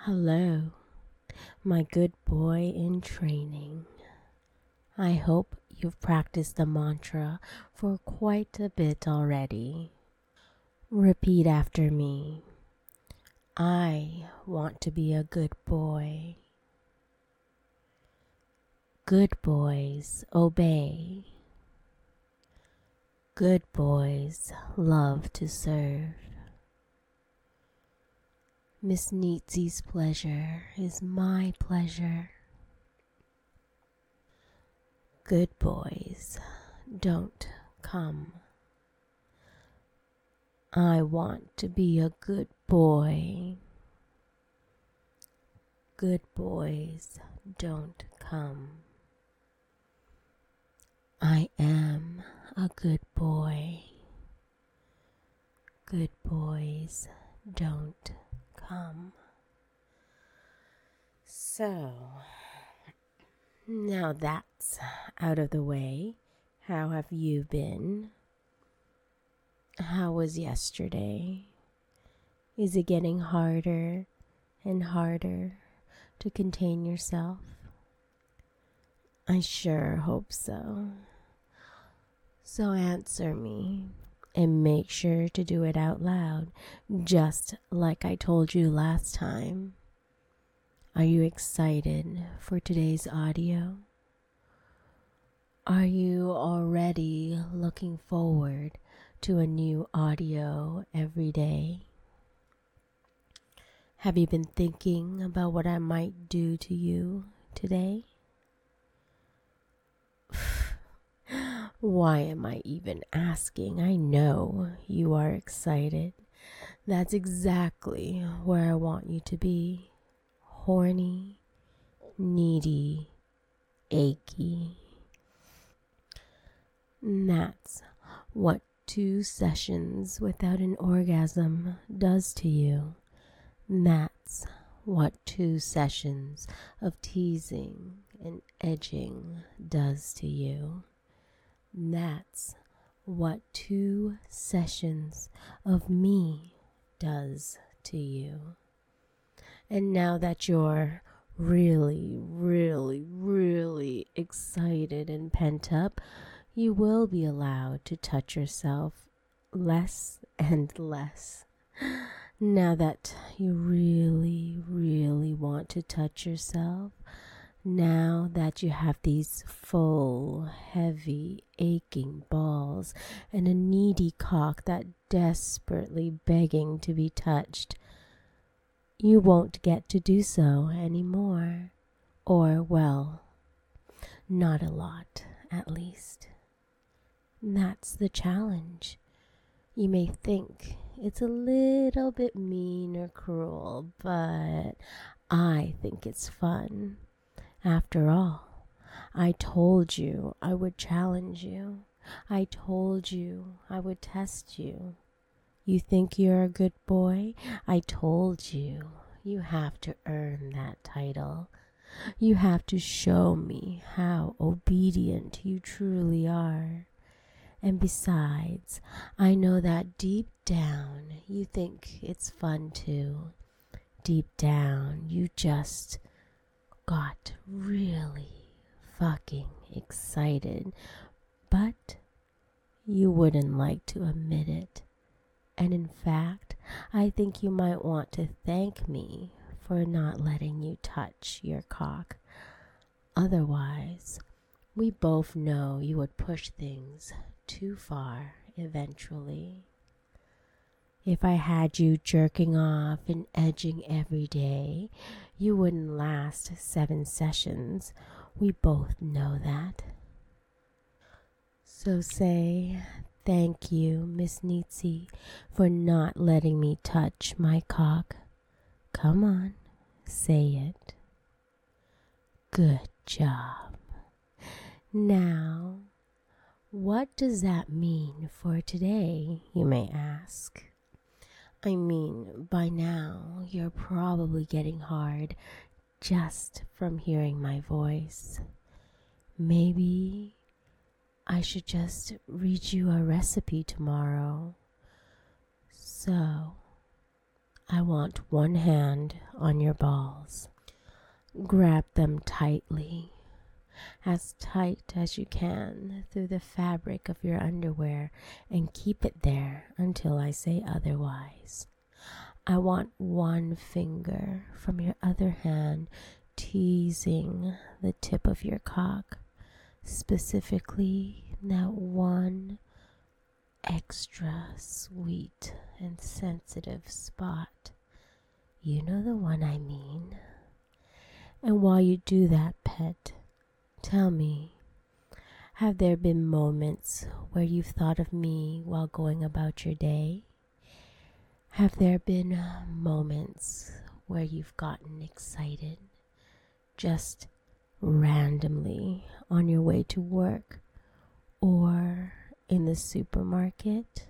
Hello, my good boy in training. I hope you've practiced the mantra for quite a bit already. Repeat after me. I want to be a good boy. Good boys obey. Good boys love to serve. Miss Neetsy's pleasure is my pleasure. Good boys don't come. I want to be a good boy. Good boys don't come. I am a good boy. Good boys don't come. So, now that's out of the way, how have you been? How was yesterday? Is it getting harder and harder to contain yourself? I sure hope so. So answer me and make sure to do it out loud, just like I told you last time. Are you excited for today's audio? Are you already looking forward to a new audio every day? Have you been thinking about what I might do to you today? Why am I even asking? I know you are excited. That's exactly where I want you to be. Horny, needy, achy. That's what 2 sessions without an orgasm does to you. That's what 2 sessions of teasing and edging does to you. That's what 2 sessions of me does to you. And now that you're really, really, really excited and pent up, you will be allowed to touch yourself less and less. Now that you really, really want to touch yourself, now that you have these full, heavy, aching balls and a needy cock that desperately begging to be touched, you won't get to do so anymore. Or, well, not a lot, at least. That's the challenge. You may think it's a little bit mean or cruel, but I think it's fun. After all, I told you I would challenge you. I told you I would test you. You think you're a good boy? I told you you have to earn that title. You have to show me how obedient you truly are. And besides, I know that deep down you think it's fun too. Deep down you just got really fucking excited, but you wouldn't like to admit it. And in fact, I think you might want to thank me for not letting you touch your cock. Otherwise, we both know you would push things too far eventually. If I had you jerking off and edging every day, you wouldn't last 7 sessions. We both know that. So say, thank you, Miss Neetsy, for not letting me touch my cock. Come on, say it. Good job. Now, what does that mean for today, you may ask? I mean, by now, you're probably getting hard just from hearing my voice. Maybe I should just read you a recipe tomorrow. So, I want one hand on your balls. Grab them tightly, as tight as you can through the fabric of your underwear, and keep it there until I say otherwise. I want one finger from your other hand teasing the tip of your cock, specifically that one extra sweet and sensitive spot. You know the one I mean. And while you do that, pet, tell me, have there been moments where you've thought of me while going about your day? Have there been moments where you've gotten excited, just randomly on your way to work or in the supermarket?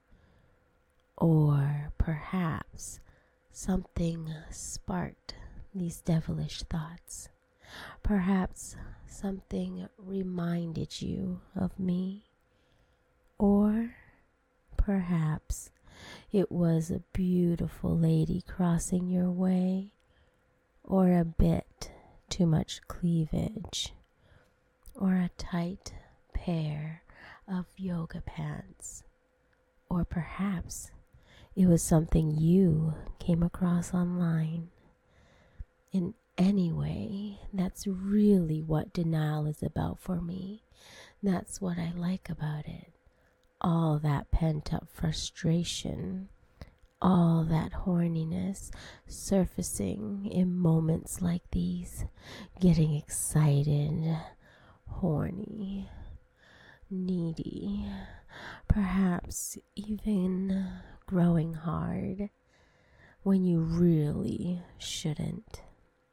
Or perhaps something sparked these devilish thoughts. Perhaps something reminded you of me. Or perhaps it was a beautiful lady crossing your way, or a bit too much cleavage, or a tight pair of yoga pants, or perhaps it was something you came across online. In any way, that's really what denial is about for me. That's what I like about it. All that pent-up frustration, all that horniness surfacing in moments like these, getting excited, horny, needy, perhaps even growing hard when you really shouldn't.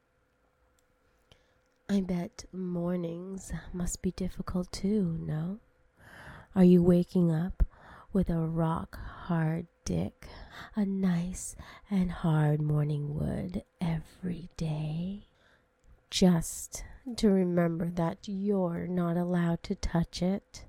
I bet mornings must be difficult too, no? Are you waking up with a rock-hard dick, a nice and hard morning wood every day, just to remember that you're not allowed to touch it?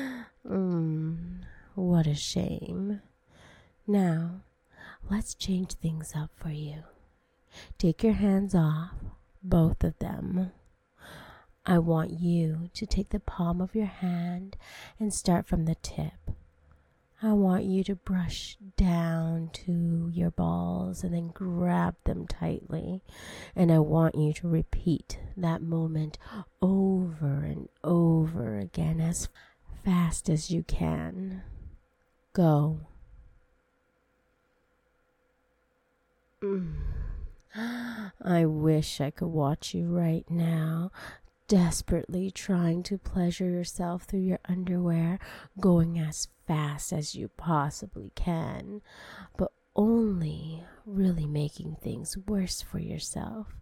What a shame. Now, let's change things up for you. Take your hands off, both of them. I want you to take the palm of your hand and start from the tip. I want you to brush down to your balls and then grab them tightly. And I want you to repeat that moment over and over again as fast as you can. Go. I wish I could watch you right now, desperately trying to pleasure yourself through your underwear, going as fast as you possibly can, but only really making things worse for yourself.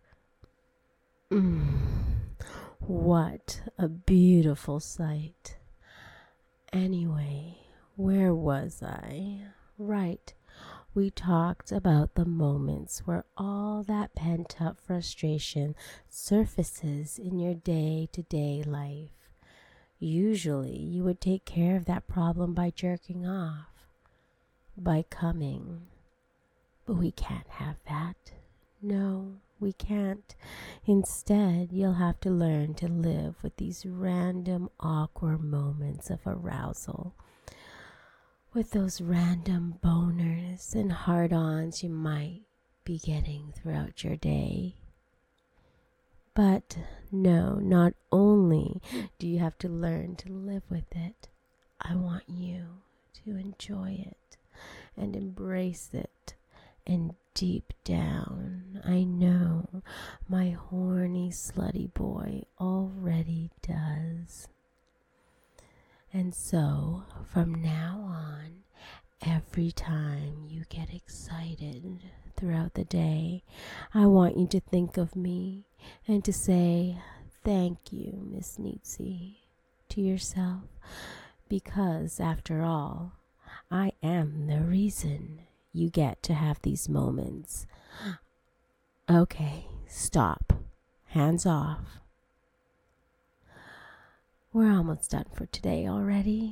What a beautiful sight. Anyway, where was I? Right. We talked about the moments where all that pent-up frustration surfaces in your day-to-day life. Usually, you would take care of that problem by jerking off, by coming. But we can't have that. No, we can't. Instead, you'll have to learn to live with these random, awkward moments of arousal, with those random boners and hard-ons you might be getting throughout your day. But no, not only do you have to learn to live with it, I want you to enjoy it and embrace it. And deep down, I know my horny, slutty boy already does. And so, from now on, every time you get excited throughout the day, I want you to think of me and to say, "Thank you, Miss Neatsy," to yourself, because after all, I am the reason you get to have these moments. Okay, stop. Hands off. We're almost done for today already.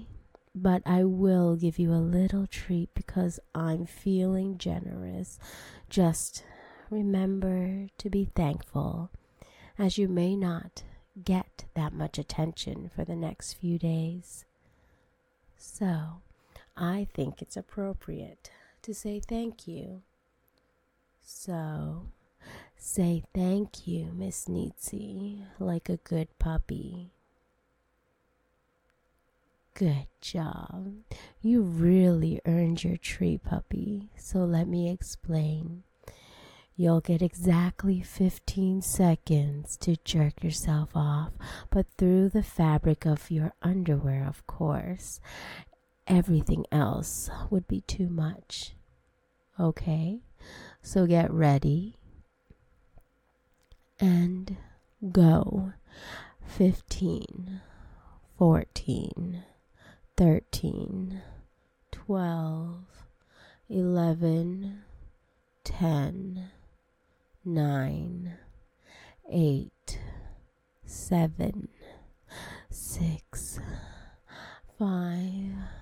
but I will give you a little treat because I'm feeling generous. Just remember to be thankful, as you may not get that much attention for the next few days. So, I think it's appropriate to say thank you. So, say thank you, Miss Neetsy, like a good puppy. Good job. You really earned your treat, puppy. So let me explain. You'll get exactly 15 seconds to jerk yourself off, but through the fabric of your underwear, of course. Everything else would be too much. Okay? So get ready and go. 15, 14, 13, 12, 11, 10, 9, 8, 7, 6, 5,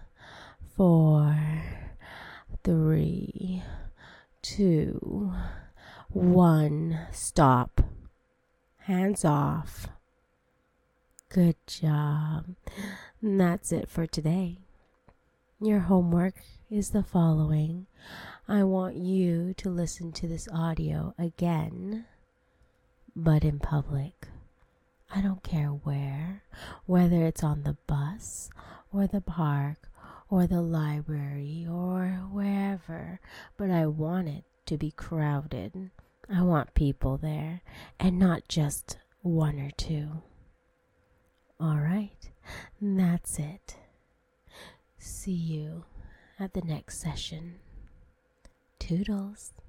4, 3, 2, 1. Stop. Hands off. Good job. And that's it for today. Your homework is the following. I want you to listen to this audio again, but in public. I don't care where, whether it's on the bus or the park or the library or wherever, but I want it to be crowded. I want people there and not just one or two. All right, that's it. See you at the next session. Toodles.